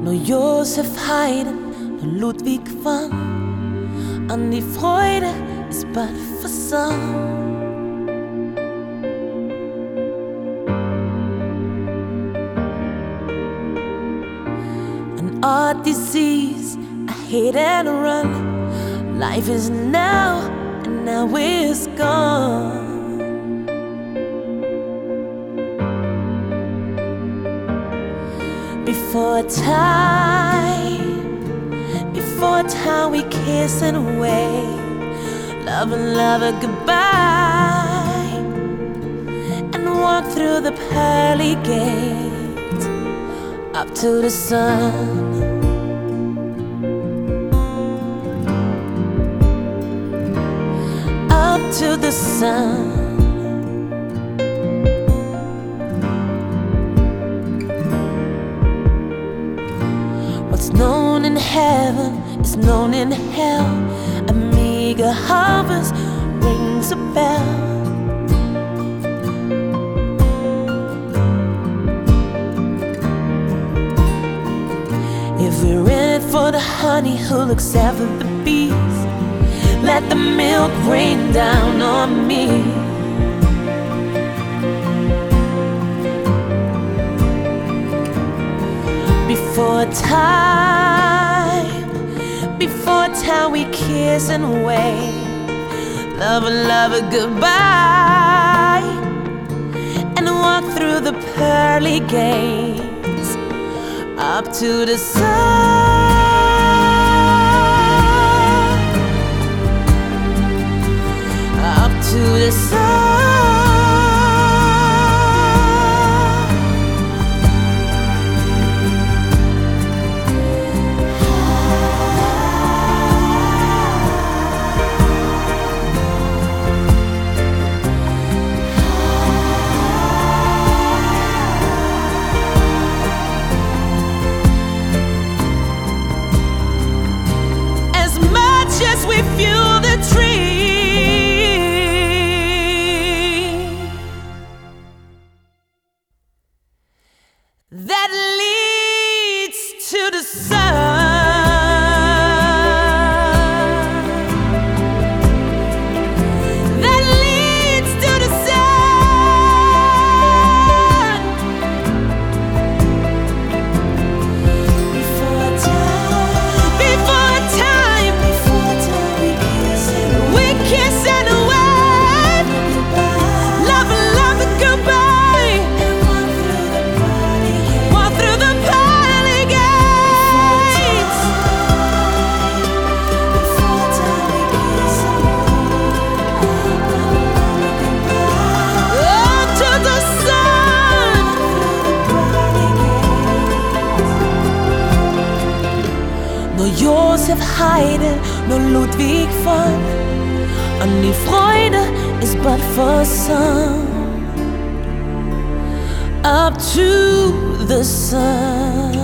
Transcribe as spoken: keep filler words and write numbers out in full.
nur Josef Haydn, nur Ludwig van. An die Freude ist bald versandt. An odd disease, I hate and run. Life is now, and now it's gone. Before time, before time we kiss and wave, love and love a goodbye, and walk through the pearly gate up to the sun. Up to the sun. What's known in heaven is known in hell. A meager harvest rings a bell. If we're in it for the honey, who looks after the bees? Let the milk rain down on me. Before time, before time we kiss and wave, love and love a goodbye, and walk through the pearly gates up to the sun. Up to the sun. As we fuel the tree that leads to the sun, that leads to the sun. Before time, before time, kiss and wave, love and love and goodbye, and walk through the pearly gates. Before time we kiss and wave, up to the sun. Nur Josef Haydn, nur Ludwig van. An die Freude ist bald versandt. Up to the sun.